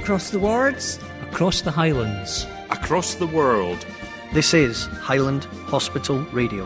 Across the wards. Across the Highlands. Across the world. This is Highland Hospital Radio.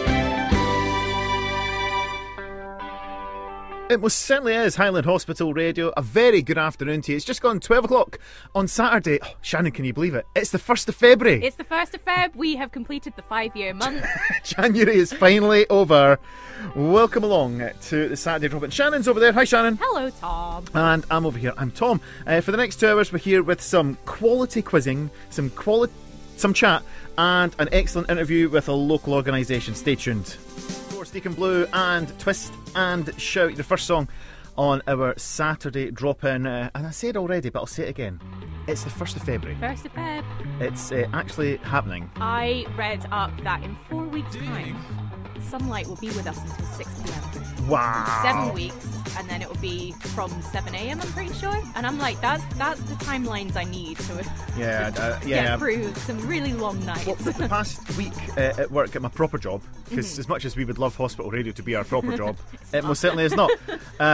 It most certainly is Highland Hospital Radio. A very good afternoon to you. It's just gone 12 o'clock on Saturday. Oh, Shannon, can you believe it? It's the 1st of February. It's the 1st of Feb. We have completed the 5-year month. January is finally over. Welcome along to the Saturday Drop-In. Shannon's over there. Hi, Shannon. Hello, Tom. And I'm over here. I'm Tom. For the next 2 hours, we're here with some quality quizzing, some chat, and an excellent interview with a local organisation. Stay tuned. Deacon Blue and Twist and Shout, the first song on our Saturday drop-in. And I said already, but I'll say it again. It's the 1st of February. 1st of Feb. It's actually happening. I read up that in 4 weeks' time, sunlight will be with us until 6 p.m. Wow. 7 weeks, and then it will be from 7 a.m. I'm pretty sure. And I'm like, that's the timelines I need to get through some really long nights. Well, the past week at work at my proper job, because as much as we would love hospital radio to be our proper job, it most certainly is not.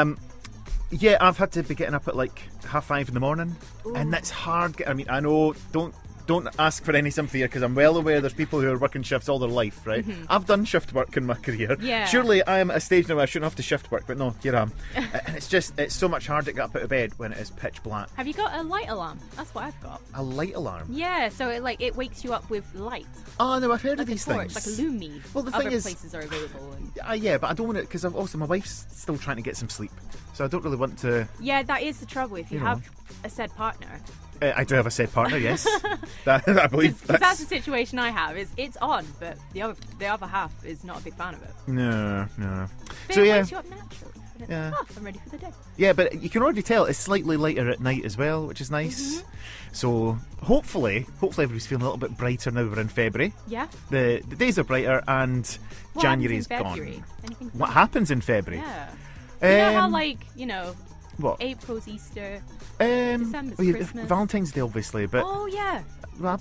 I've had to be getting up at like 5:30 in the morning. Ooh. And that's hard. I mean, I know, don't ask for any sympathy here, because I'm well aware there's people who are working shifts all their life, right? Mm-hmm. I've done shift work in my career. Yeah. Surely I am at a stage now where I shouldn't have to shift work, but no, here I am. And it's so much harder to get up out of bed when it is pitch black. Have you got a light alarm? That's what I've got. A light alarm? Yeah, so it wakes you up with light. Oh no, I've heard of these things. Like a Lumi. Well, the thing is, places are available. Yeah, but I don't want it, because also my wife's still trying to get some sleep, so I don't really want to. Yeah, that is the trouble. If you have a said partner. I do have a said partner, yes. I believe that's the situation I have. It's on, but the other half is not a big fan of it. No. But so it yeah, wakes you up naturally. Yeah. I'm ready for the day. Yeah, but you can already tell it's slightly lighter at night as well, which is nice. Mm-hmm. So hopefully everybody's feeling a little bit brighter now we're in February. Yeah. The days are brighter and January's gone. What happens in February? Yeah. You know how what? April's Easter, December's Christmas. Valentine's Day, obviously, but oh yeah. Well,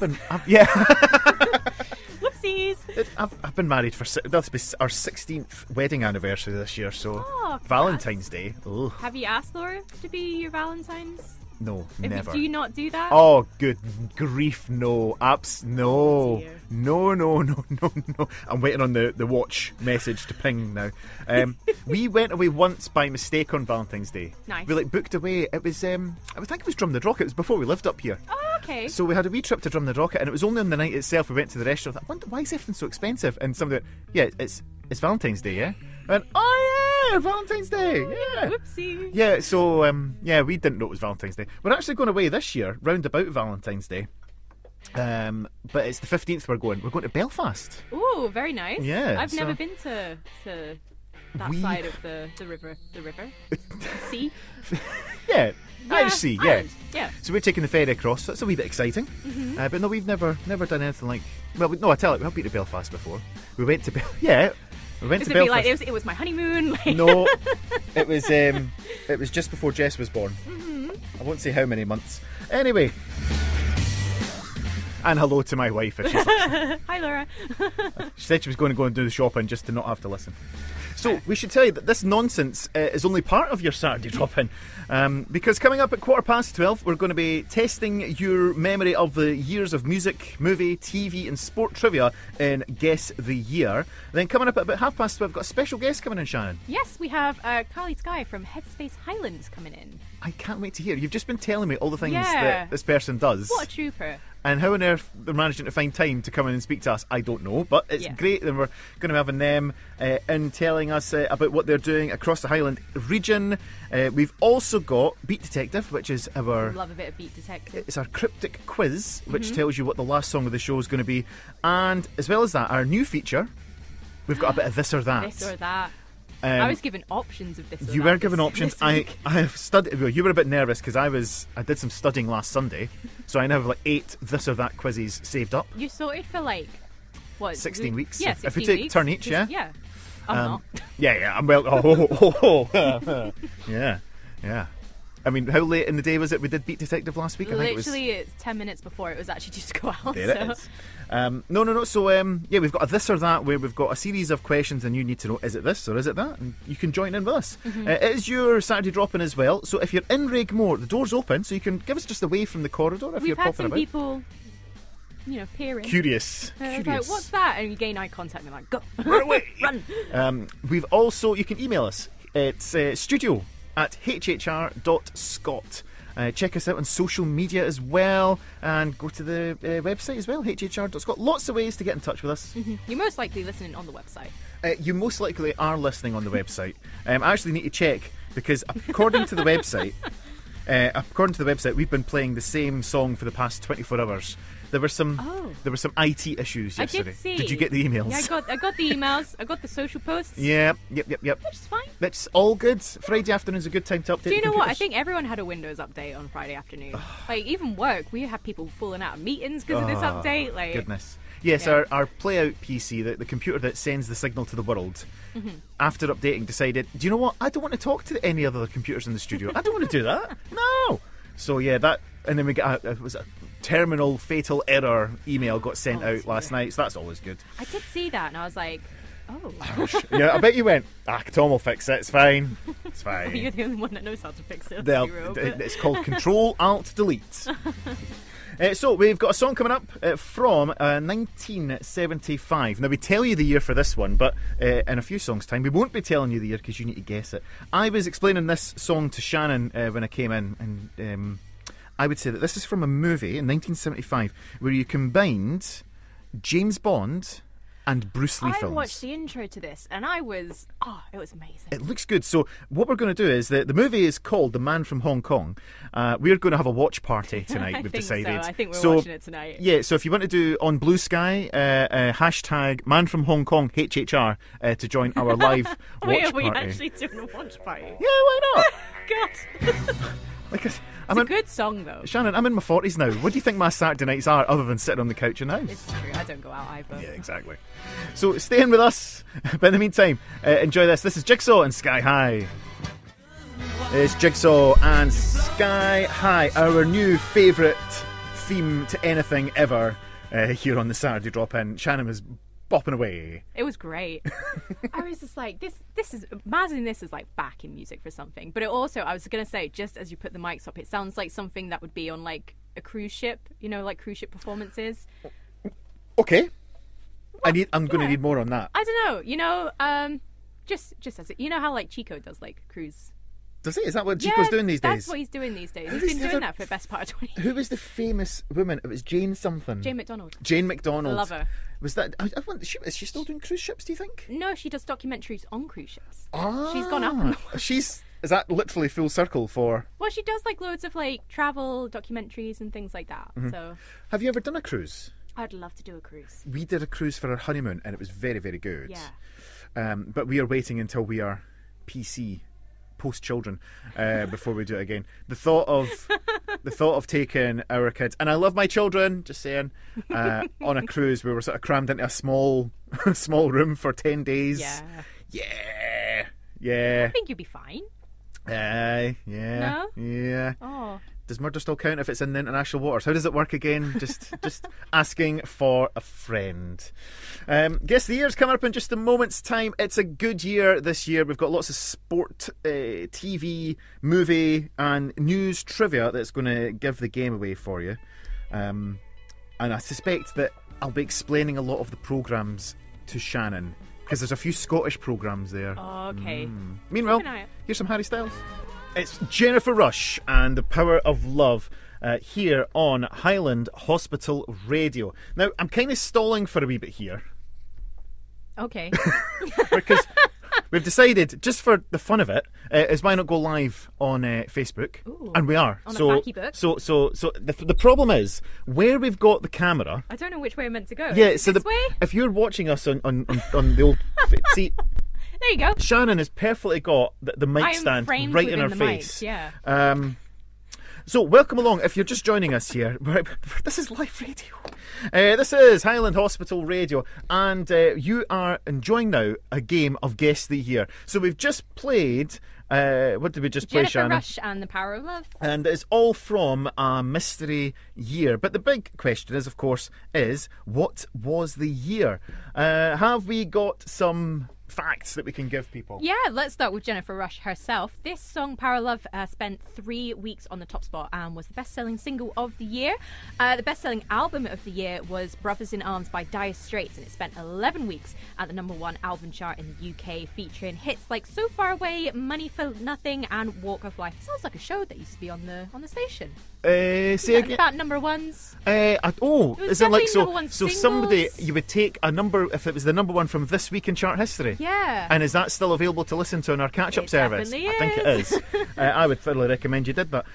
Whoopsies. I've been married for that'll be our 16th wedding anniversary this year, so Valentine's Day. Ugh. Have you asked Laura to be your Valentine's? No, never. Do you not do that? Oh, good grief, no. No. Oh, No. I'm waiting on the watch message to ping now. We went away once by mistake on Valentine's Day. Nice. We booked away. It was, I think it was Drumnadrochit. It was before we lived up here. Oh, okay. So we had a wee trip to Drumnadrochit, and it was only on the night itself we went to the restaurant. I wonder, why is everything so expensive? And somebody went, it's Valentine's Day, yeah? And Valentine's Day, yeah. Whoopsie. Yeah, so, we didn't know it was Valentine's Day. We're actually going away this year, round about Valentine's Day. But it's the 15th we're going. We're going to Belfast. Ooh, very nice. Yeah. I've never been to that side of the river. Sea? Yeah. Irish Sea, yeah. Yeah. So we're taking the ferry across, so that's a wee bit exciting. Mm-hmm. But no, we've never done anything like... Well, no, I tell you, we've been to Belfast before. We went to... We went to Belfast. Like it was my honeymoon? No, it was just before Jess was born. Mm-hmm. I won't say how many months. Anyway. And hello to my wife. If she's Hi, Laura. She said she was going to go and do the shopping just to not have to listen. So we should tell you that this nonsense is only part of your Saturday drop-in, because coming up at 12:15 we're going to be testing your memory of the years of music, movie, TV and sport trivia in Guess the Year. Then coming up at about 12:30 we've got a special guest coming in, Shannon. Yes, we have Carly Skye from Headspace Highlands coming in. I can't wait to hear. You've just been telling me all the things that this person does. What a trooper. And how on earth they're managing to find time to come in and speak to us, I don't know. But it's great that we're going to be having them in telling us about what they're doing across the Highland region. We've also got Beat Detective, which is our... Love a bit of Beat Detective. It's our cryptic quiz, which tells you what the last song of the show is going to be. And as well as that, our new feature, we've got a bit of This or That. This or That. I was given options of this. You were given options. I have studied. Well, you were a bit nervous because I did some studying last Sunday, so I now have like 8 this or that quizzes saved up. You sorted for like what? 16 weeks. Yeah, 16 if we take weeks. turn each, yeah. Yeah, I'm not. Yeah. I'm well. Yeah. I mean, how late in the day was it we did Beat Detective last week? Literally, it's 10 minutes before it was actually due to go out. There it is. No. So, yeah, we've got a this or that where we've got a series of questions and you need to know, is it this or is it that? And you can join in with us. It is your Saturday drop-in as well. So if you're in Raigmore, the door's open, so you can give us just a wave from the corridor if you're popping about. We've had some people, peering. Curious. Like, what's that? And you gain eye contact and they're like, go. Run away. Run. We've also, you can email us. It's studio@hhr.scot. Check us out on social media as well, and go to the website as well, hhr.scot. Lots of ways to get in touch with us. You're most likely listening on the website. You most likely are listening on the website. I actually need to check, because according to the website, we've been playing the same song for the past 24 hours. There were some IT issues yesterday. I did see. Did you get the emails? Yeah, I got the emails. I got the social posts. Yep. Which is fine. That's all good. Friday afternoon's a good time to update. Do you know computers. what? I think everyone had a Windows update on Friday afternoon. Like, even work, we had people falling out of meetings because of this update. Like, goodness. Yes, yeah. our Playout PC, the computer that sends the signal to the world, after updating decided, do you know what? I don't want to talk to any other computers in the studio. I don't want to do that. No. So yeah, that, and then we got a terminal fatal error email got sent out last night, so that's always good. I did see that and I was like, oh. Yeah, I bet you went, Tom will fix it, it's fine. It's fine. You're the only one that knows how to fix it. It's called Control-Alt-Delete. So we've got a song coming up from 1975. Now we tell you the year for this one, but in a few songs' time we won't be telling you the year because you need to guess it. I was explaining this song to Shannon when I came in, and I would say that this is from a movie in 1975 where you combined James Bond and Bruce Lee films. I watched the intro to this and it was amazing. It looks good. So what we're going to do is the movie is called The Man from Hong Kong. We're going to have a watch party tonight, we've decided. I think we're watching it tonight. Yeah, so if you want to do on Blue Sky, hashtag Man from Hong Kong HHR to join our live watch party. Are we actually doing a watch party? Yeah, why not? God. It's a good song, though. Shannon, I'm in my 40s now. What do you think my Saturday nights are other than sitting on the couch in the house? It's true. I don't go out either. Yeah, exactly. So stay in with us. But in the meantime, enjoy this. This is Jigsaw and Sky High. It's Jigsaw and Sky High, our new favourite theme to anything ever here on the Saturday Drop-In. Shannon was bopping away. It was great. I was just like, this is, imagine this is like backing music for something. But it also, I was going to say, just as you put the mics up, it sounds like something that would be on like a cruise ship, like cruise ship performances. Okay. I'm going to need more on that. I don't know, just as it, how like Chico does like cruise. Does he? Is that what Chico's doing these days? That's what he's doing these days. He's been doing that for the best part of 20 years. Who was the famous woman? It was Jane something. Jane McDonald. Jane McDonald. I love her. Was that? Is she still doing cruise ships, do you think? No, she does documentaries on cruise ships. Ah. She's gone up. Is that literally full circle for? Well, she does like loads of like travel documentaries and things like that. Mm-hmm. So. Have you ever done a cruise? I'd love to do a cruise. We did a cruise for our honeymoon and it was very, very good. Yeah. But we are waiting until we are PC. Post-children before we do it again. The thought of taking our kids, and I love my children, just saying, on a cruise where we're sort of crammed into a small room for 10 days. Yeah. I think you'll be fine. Yeah. No? Yeah. Oh. Does murder still count if it's in the international waters? How does it work again? Just asking for a friend. Guess the year's coming up in just a moment's time. It's a good year this year. We've got lots of sport, TV, movie and news trivia that's going to give the game away for you. And I suspect that I'll be explaining a lot of the programmes to Shannon because there's a few Scottish programmes there. Oh, okay. Meanwhile, here's some Harry Styles. It's Jennifer Rush and The Power of Love here on Highland Hospital Radio. Now, I'm kind of stalling for a wee bit here. Okay. Because we've decided, just for the fun of it, is why not go live on Facebook? Ooh, and we are. On a Frankie book. So the problem is, where we've got the camera... I don't know which way I'm meant to go. Yeah, so this way? If you're watching us on the old... See... There you go. Shannon has perfectly got the mic stand right in her face. Mic, yeah. So welcome along. If you're just joining us here, this is live radio. This is Highland Hospital Radio, and you are enjoying now a game of Guess the Year. So we've just played What did we just play, Jennifer Shannon? Rush and The Power of Love. And it's all from a mystery year. But the big question is, of course, what was the year? Have we got some facts that we can give people? Yeah, let's start with Jennifer Rush herself. This song, Power of Love, spent 3 weeks on the top spot and was the best-selling single of the year. The best-selling album of the year was Brothers in Arms by Dire Straits, and it spent 11 weeks at the #1 album chart in the UK, featuring hits like So Far Away, Money for Nothing, and Walk of Life. Sounds like a show that used to be on the station. Say again. About number ones. Is it like number one so? singles. Somebody, you would take a number if it was the #1 from this week in chart history. Yeah. And is that still available to listen to on our catch-up It service? definitely I think it is. I would thoroughly recommend you did that.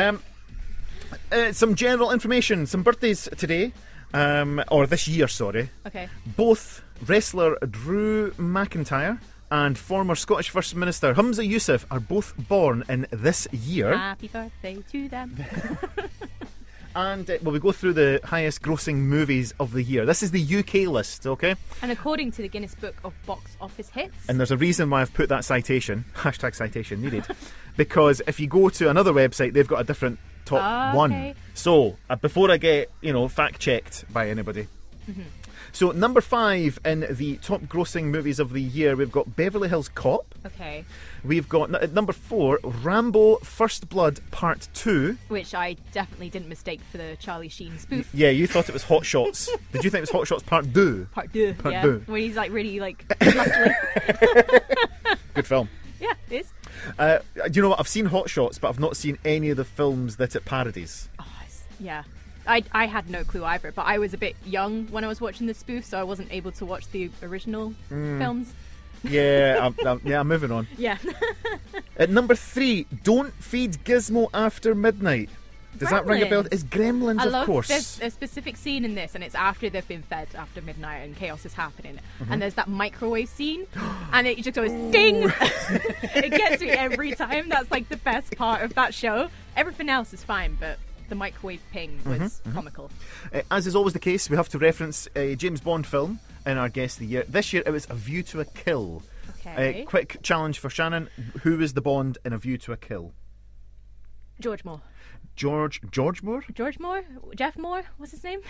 Some general information. Some birthdays today, or this year, sorry. Okay. Both wrestler Drew McIntyre and former Scottish First Minister Humza Yousaf are both born in this year. Happy birthday to them. And we go through the highest grossing movies of the year. This is the UK list, okay? And according to the Guinness Book of Box Office Hits. And there's a reason why I've put that citation, #citation needed, because if you go to another website, they've got a different top Okay. one. So, before I get, fact checked by anybody. Mm-hmm. So, number 5 in the top grossing movies of the year, we've got Beverly Hills Cop. Okay. We've got, at number 4, Rambo First Blood Part 2. Which I definitely didn't mistake for the Charlie Sheen spoof. Yeah, you thought it was Hot Shots. Did you think it was Hot Shots Part 2? Part 2. Part Yeah. deux. When he's like really like muscly. Good film. Yeah, it is. You know what? I've seen Hot Shots, but I've not seen any of the films that it parodies. Oh, yeah. I had no clue either, but I was a bit young when I was watching the spoof, so I wasn't able to watch the original films. Yeah, I'm moving on. Yeah. At number 3, Don't Feed Gizmo After Midnight. Does that ring a bell? Gremlins. It's Gremlins, I of love course. there's a specific scene in this, and it's after they've been fed after midnight and chaos is happening. And there's that microwave scene, and it just goes ding. It gets me every time. That's like the best part of that show. Everything else is fine, but the microwave ping was comical. As is always the case, we have to reference a James Bond film in our Guess the Year. This year it was A View to a Kill. Okay. Quick challenge for Shannon. Who is the Bond in A View to a Kill? George Moore. George Moore? George Moore? Jeff Moore? What's his name?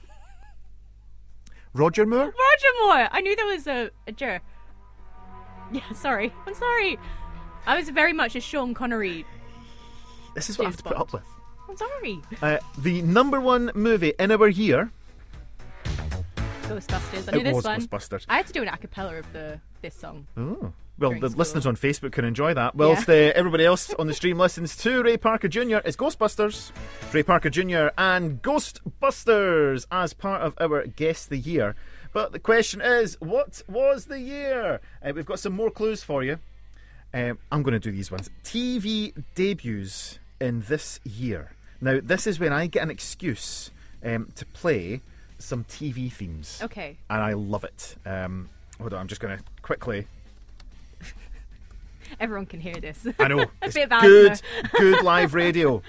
Roger Moore? Roger Moore! I knew there was a juror. Yeah, sorry. I'm sorry. I was very much a Sean Connery. This is what I have James to put Bond. up with. I'm sorry. The #1 movie in our year. Ghostbusters. I knew It this was one. Ghostbusters. I had to do an a cappella of this song. Oh. Well, During the school. listeners on Facebook can enjoy that. Whilst everybody else on the stream listens to Ray Parker Jr. It's Ghostbusters. Ray Parker Jr. and Ghostbusters as part of our Guess the Year. But the question is, what was the year? We've got some more clues for you. I'm going to do these ones. TV debuts in this year. Now, this is when I get an excuse to play some TV themes. Okay. And I love it. Hold on, I'm just going to quickly... Everyone can hear this. I know. A It's bit of good, asthma. good live radio.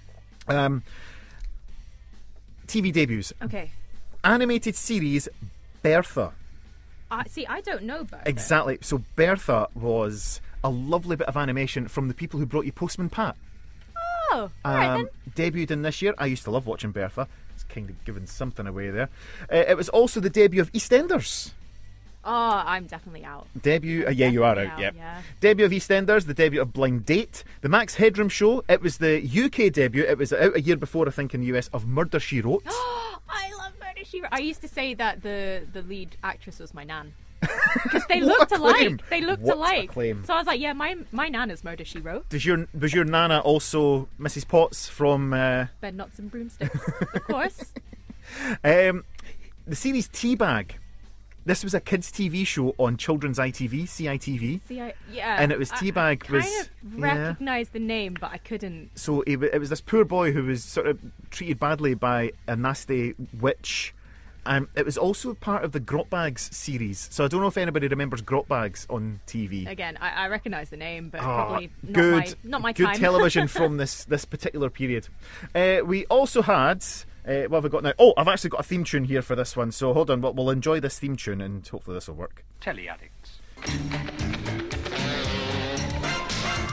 TV debuts. Okay. Animated series Bertha. See, I don't know about Exactly. So Bertha was a lovely bit of animation from the people who brought you Postman Pat. Oh, alright then. Debuted in this year. I used to love watching Bertha. It's kind of giving something away there. It was also the debut of EastEnders. Oh, I'm definitely out. Debut, yeah, you are out, Definitely out, yeah. Debut of EastEnders, the debut of Blind Date, the Max Headroom Show. It was the UK debut. It was out a year before, I think, in the US, of Murder She Wrote. I love Murder She Wrote. I used to say that the lead actress was my nan. Because they looked claim. alike. They looked What a alike. claim. So I was like, yeah, my nan is Murder She Wrote. Was your nana also Mrs. Potts from Bed Knots and Broomsticks, of course. the series Teabag? This was a kids' TV show on Children's ITV, CITV. Yeah. And it was Teabag was... I kind of recognised the name, but I couldn't. So it was this poor boy who was sort of treated badly by a nasty witch. It was also part of the Grotbags series. So I don't know if anybody remembers Grotbags on TV. Again, I recognise the name, but probably not my good time. television from this particular period. We also had... what have we got now? Oh, I've actually got a theme tune here for this one. So hold on, we'll enjoy this theme tune and hopefully this will work. Telly addicts.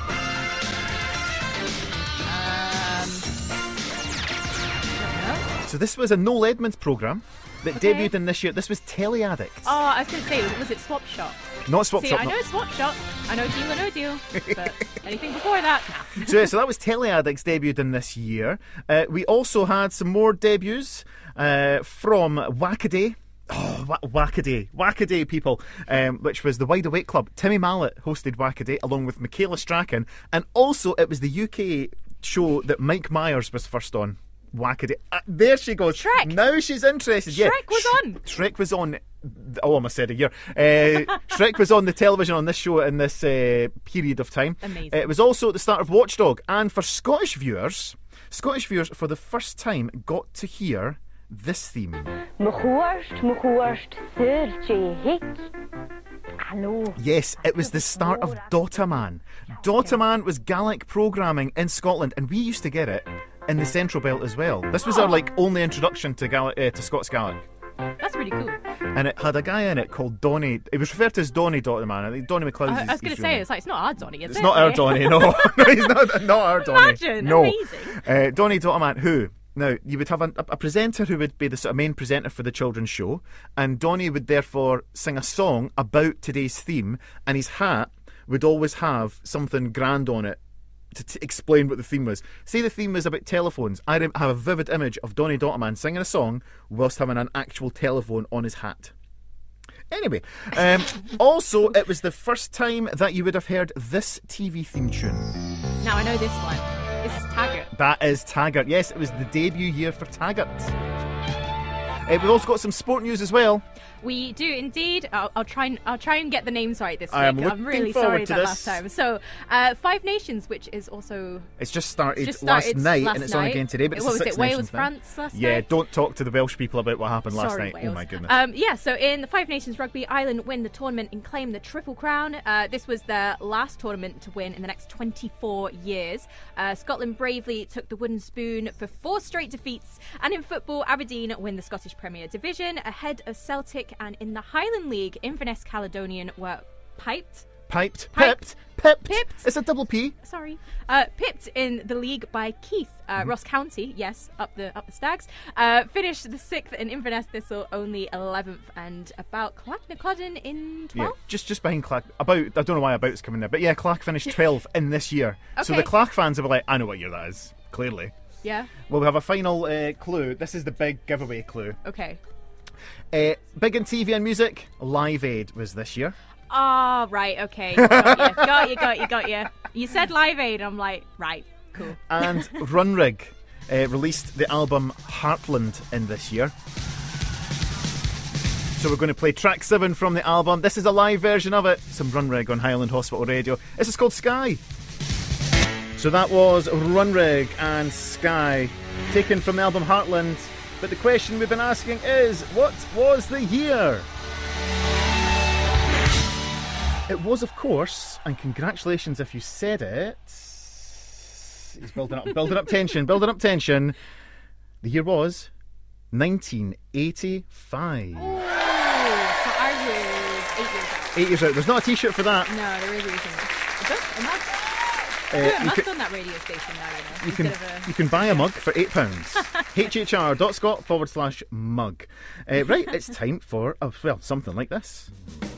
So this was a Noel Edmonds programme that debuted in this year. This was Telly Addict. Oh, I was going to say, was it Swap Shop? Not Swap See, Shop. I know Swap Shop. I know Deal or No Deal. But anything before that, nah. So that was Telly Addicts debuted in this year. We also had some more debuts from Wackaday. Oh, Wackaday, people, which was the Wide Awake Club. Timmy Mallet hosted Wackaday along with Michaela Strachan, and also it was the UK show that Mike Myers was first on. Wackaday. There she goes. Shrek. Now she's interested. Yeah. Shrek was on. Shrek was on. Oh, I almost said a year. Shrek was on the television on this show in this period of time. Amazing. It was also at the start of Watchdog, and for Scottish viewers for the first time got to hear this theme. Yes, it was the start of Dotaman. Dotaman was Gaelic programming in Scotland, and we used to get it in the Central Belt as well. This was our only introduction to Scots Gaelic. That's really cool. And it had a guy in it called Donny. It was referred to as Donny Dotaman. I think Donny McLeod. I was going to say, it's not our Donny, is it? It's not our Donny, no. No, he's not our Donny. Imagine, no. amazing. Donny Dotaman, who... Now, you would have a presenter who would be the sort of main presenter for the children's show, and Donny would therefore sing a song about today's theme, and his hat would always have something grand on it to explain what the theme was. Say the theme was about telephones. I have a vivid image of Donny Dotaman singing a song whilst having an actual telephone on his hat. Anyway, also, it was the first time that you would have heard this TV theme tune. Now I know this one. This is Taggart. That is Taggart. Yes, it was the debut year for Taggart. We've also got some sport news as well. We do indeed. I'll try and get the names right this week. I'm really sorry that last time. So, Five Nations, which is also it's just started last night, and it's on again today. But what it's was it? Wales, France last night. Yeah, don't talk to the Welsh people about what happened last night. Wales. Oh my goodness. Yeah. So in the Five Nations Rugby, Ireland win the tournament and claim the Triple Crown. This was their last tournament to win in the next 24 years. Scotland bravely took the wooden spoon for 4 straight defeats, and in football, Aberdeen win the Scottish Premier Division ahead of Celtic. And in the Highland League, Inverness Caledonian were pipped. It's a double P. Sorry. Pipped in the league by Keith. Ross County, yes, up the Stags. Finished the 6th in Inverness Thistle, only 11th, and about Clacknacoddon in 12th? Yeah, just behind Clack. I don't know why about's coming there, but yeah, Clack finished 12th in this year. Okay. So the Clack fans will be like, I know what year that is, clearly. Yeah. Well, we have a final clue. This is the big giveaway clue. Okay. Big in TV and music, Live Aid was this year. Ah, right, okay. Got you. You said Live Aid, I'm like, right, cool. And Runrig released the album Heartland in this year. So we're going to play track 7 from the album. This is a live version of it. Some Runrig on Highland Hospital Radio. This is called Sky. So that was Runrig and Sky, taken from the album Heartland. But the question we've been asking is, what was the year? It was, of course, and congratulations if you said it. He's building up tension. The year was 1985. Oh, so I was 8 years old. 8 years out. There's not a T-shirt for that. No, there really isn't. I must on that radio station now, you can buy a mug for £8. hr.scot/mug. Right, it's time for, something like this.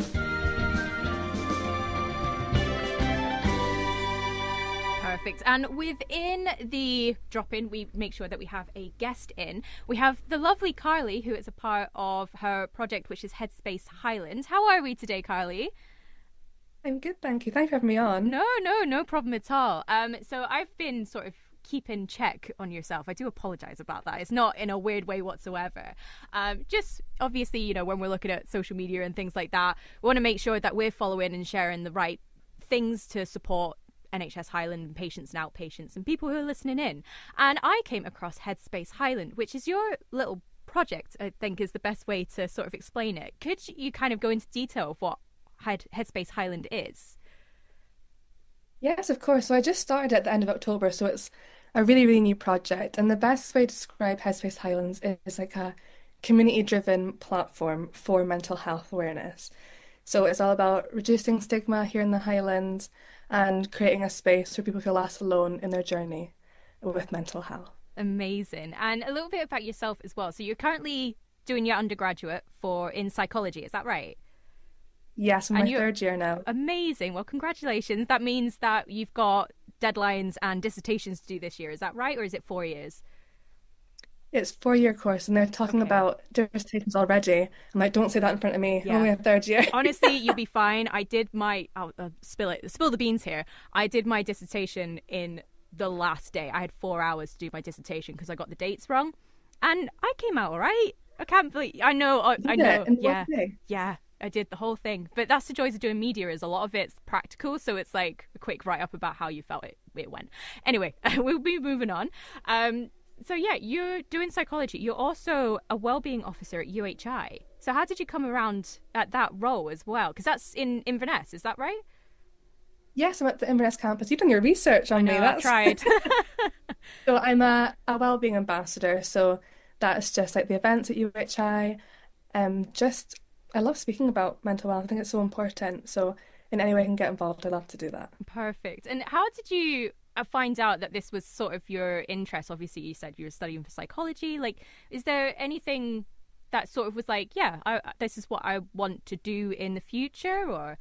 Perfect. And within the drop-in, we make sure that we have a guest in. We have the lovely Carly, who is a part of her project, which is Headspace Highland. How are we today, Carly? I'm good, thank you. Thanks for having me on. No problem at all. So I've been sort of keeping check on yourself. I do apologise about that. It's not in a weird way whatsoever. Just obviously, when we're looking at social media and things like that, we want to make sure that we're following and sharing the right things to support NHS Highland and patients and outpatients and people who are listening in. And I came across Headspace Highland, which is your little project, I think is the best way to sort of explain it. Could you kind of go into detail of what Headspace Highland is? Yes, of course. So I just started at the end of October, so it's a really, really new project. And the best way to describe Headspace Highlands is like a community-driven platform for mental health awareness. So it's all about reducing stigma here in the Highlands and creating a space where people feel less alone in their journey with mental health. Amazing. And a little bit about yourself as well. So you're currently doing your undergraduate in psychology, is that right? Yes, I'm And my you're third year now. amazing. Well, congratulations. That means that you've got deadlines and dissertations to do this year. Is that right? Or is it 4 years? It's 4 year course, and they're talking Okay. about dissertations already. I'm like, don't say that in front of me. I'm Yeah. only a third year. Honestly, you'll be fine. I did my I'll spill the beans here. I did my dissertation in the last day. I had 4 hours to do my dissertation because I got the dates wrong, and I came out all right. I can't believe. I know. I Did know. it in Yeah, one day. yeah. I did the whole thing. But that's the joys of doing media, is a lot of it's practical, so it's like a quick write up about how you felt it went. Anyway, we'll be moving on. So yeah, you're doing psychology. You're also a wellbeing officer at UHI. So how did you come around at that role as well? Because that's in Inverness, is that right? Yes, I'm at the Inverness campus. You've done your research on me. No, I've tried. So I'm a wellbeing ambassador. So that's just like the events at UHI. Just I love speaking about mental health. I think it's so important. So in any way I can get involved, I love to do that. Perfect. And how did you find out that this was sort of your interest? Obviously, you said you were studying for psychology. Like, is there anything that sort of was like, yeah, this is what I want to do in the future? Or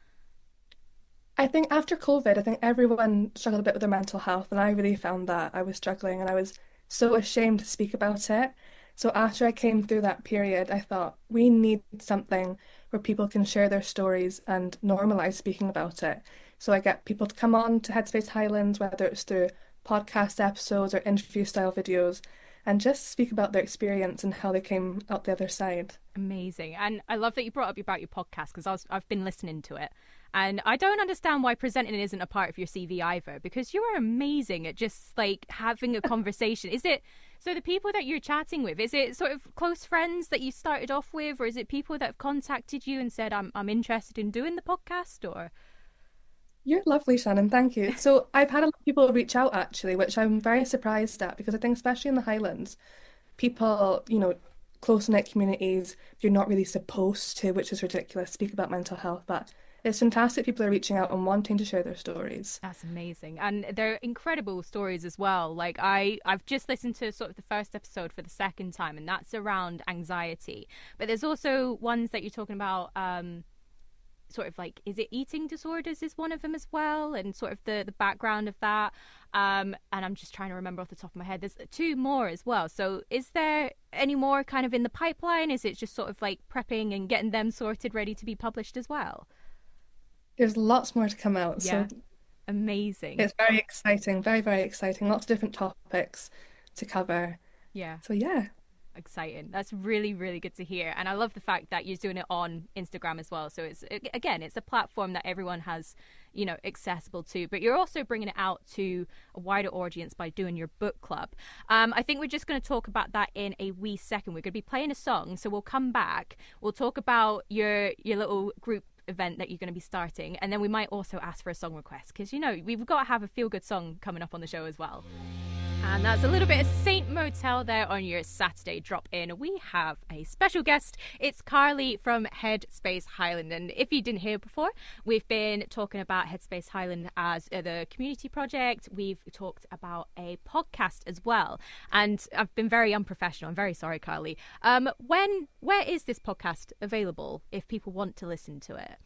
I think after COVID, I think everyone struggled a bit with their mental health, and I really found that I was struggling and I was so ashamed to speak about it. So after I came through that period, I thought we need something where people can share their stories and normalize speaking about it. So I get people to come on to Headspace Highlands, whether it's through podcast episodes or interview style videos, and just speak about their experience and how they came out the other side. amazing. And I love that you brought up about your podcast, because I've been listening to it. And I don't understand why presenting isn't a part of your CV either, because you are amazing at just like having a conversation. Is it so the people that you're chatting with, is it sort of close friends that you started off with, or is it people that have contacted you and said, I'm interested in doing the podcast? Or You're lovely, Shannon. Thank you. So I've had a lot of people reach out actually, which I'm very surprised at because I think especially in the Highlands, people, close-knit communities, you're not really supposed to, which is ridiculous, speak about mental health, but it's fantastic people are reaching out and wanting to share their stories. That's amazing. And they're incredible stories as well. Like I've just listened to sort of the first episode for the second time, and that's around anxiety. But there's also ones that you're talking about, sort of like, is it eating disorders is one of them as well, and sort of the background of that. And I'm just trying to remember off the top of my head. There's two more as well. So is there any more kind of in the pipeline? Is it just sort of like prepping and getting them sorted, ready to be published as well? There's lots more to come out, Yeah. so Amazing. it's very exciting, very, very exciting. Lots of different topics to cover. Yeah. So yeah. Exciting. That's really, really good to hear. And I love the fact that you're doing it on Instagram as well. So it's, again, it's a platform that everyone has, accessible to, but you're also bringing it out to a wider audience by doing your book club. I think we're just going to talk about that in a wee second. We're going to be playing a song, so we'll come back. We'll talk about your little group event that you're going to be starting, and then we might also ask for a song request, because we've got to have a feel good song coming up on the show as well. And that's a little bit of Saint Motel there on your Saturday drop in. We have a special guest. It's Carly from Headspace Highland. And if you didn't hear before, we've been talking about Headspace Highland as the community project. We've talked about a podcast as well. And I've been very unprofessional. I'm very sorry, Carly. Where is this podcast available if people want to listen to it?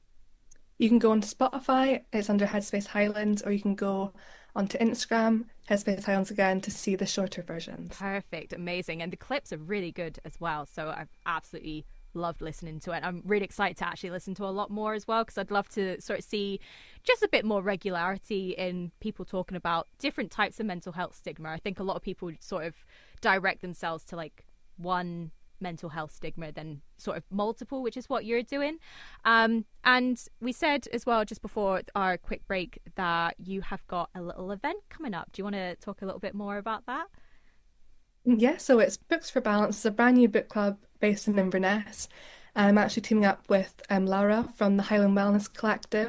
You can go onto Spotify, it's under Headspace Highlands, or you can go onto Instagram, Headspace Highlands again, to see the shorter versions. Perfect. Amazing. And the clips are really good as well. So I've absolutely loved listening to it. I'm really excited to actually listen to a lot more as well, because I'd love to sort of see just a bit more regularity in people talking about different types of mental health stigma. I think a lot of people sort of direct themselves to like one mental health stigma than sort of multiple, which is what you're doing. And we said as well just before our quick break that you have got a little event coming up. Do you want to talk a little bit more about that? Yeah, so it's Books for Balance. It's a brand new book club based in Inverness. I'm actually teaming up with Laura from the Highland Wellness Collective.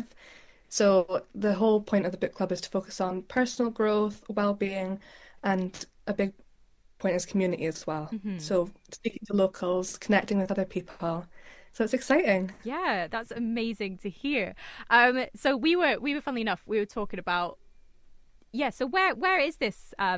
So the whole point of the book club is to focus on personal growth, well-being, and a big point is community as well. So speaking to locals, connecting with other people. So it's exciting. Yeah, that's amazing to hear. So we were funnily enough, we were talking about, so where is this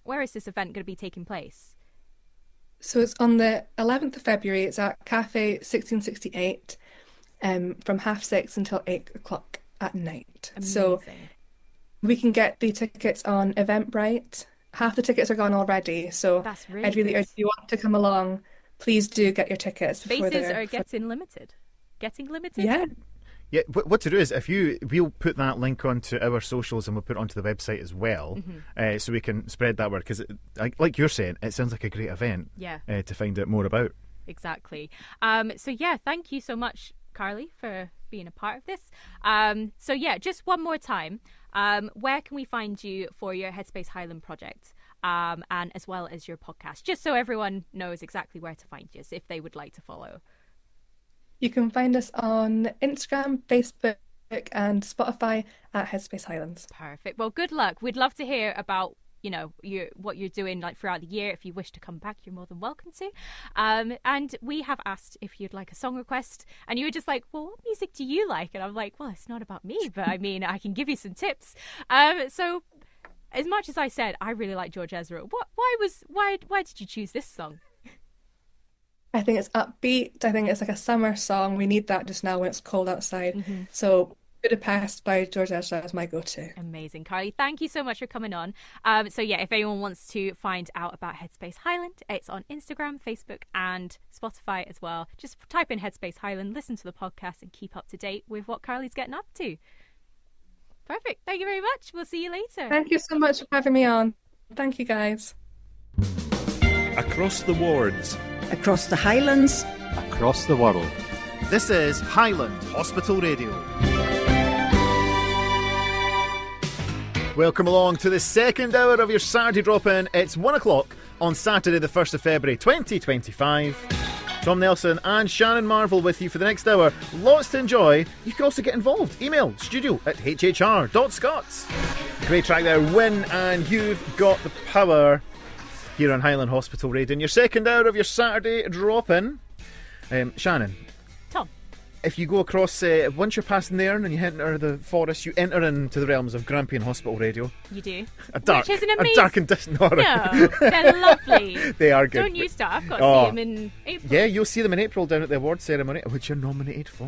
where is this event going to be taking place? So it's on the 11th of February. It's at Cafe 1668 from 6:30 until 8 o'clock at night. So Amazing. we can get the tickets on Eventbrite. Half the tickets are gone already. So That's really I'd really good. urge if you want to come along, please do get your tickets before Spaces they're... are getting limited. Getting limited? Yeah. Yeah, what to do is we'll put that link onto our socials and we'll put it onto the website as well, so we can spread that word, because like you're saying, it sounds like a great event. Yeah. To find out more about. Exactly. So yeah, thank you so much, Carly, for being a part of this. So yeah, just one more time, where can we find you for your Headspace Highland project, and as well as your podcast, just so everyone knows exactly where to find you if they would like to follow? You can find us on Instagram, Facebook, and Spotify at Headspace Highlands. Perfect. Well, good luck. We'd love to hear about, you know, what you're doing like throughout the year. If you wish to come back, you're more than welcome to. And we have asked if you'd like a song request, and you were just like, well, what music do you like? And I'm like, well, it's not about me, but I mean, I can give you some tips. So as much as I said I really like George Ezra, why did you choose this song? I think it's upbeat. I think it's like a summer song. We need that just now when it's cold outside. So Budapest by George Ezra is my go-to. Amazing. Carly, thank you so much for coming on. So yeah, if anyone wants to find out about Headspace Highland, it's on Instagram, Facebook and Spotify as well. Just type in Headspace Highland, listen to the podcast and keep up to date with what Carly's getting up to. Perfect. Thank you very much. We'll see you later. Thank you so much for having me on. Thank you, guys. Across the wards. Across the Highlands. Across the world. This is Highland Hospital Radio. Welcome along to the second hour of your Saturday drop-in. It's 1 o'clock on Saturday the 1st of February 2025. Tom Nelson and Shannon Marvel with you for the next hour. Lots to enjoy. You can also get involved. Email studio@hhr.scots. Great track there, Win, and You've Got the Power here on Highland Hospital Radio. In your second hour of your Saturday drop-in. Shannon. Tom. If you go across, once you're past Nairn and you enter the forest, you enter into the realms of Grampian Hospital Radio. You do. Which is an amazing... A dark and distant horror. No, they're lovely. They are good. Don't you start. I've got to see them in April. Yeah, you'll see them in April down at the award ceremony, which you're nominated for.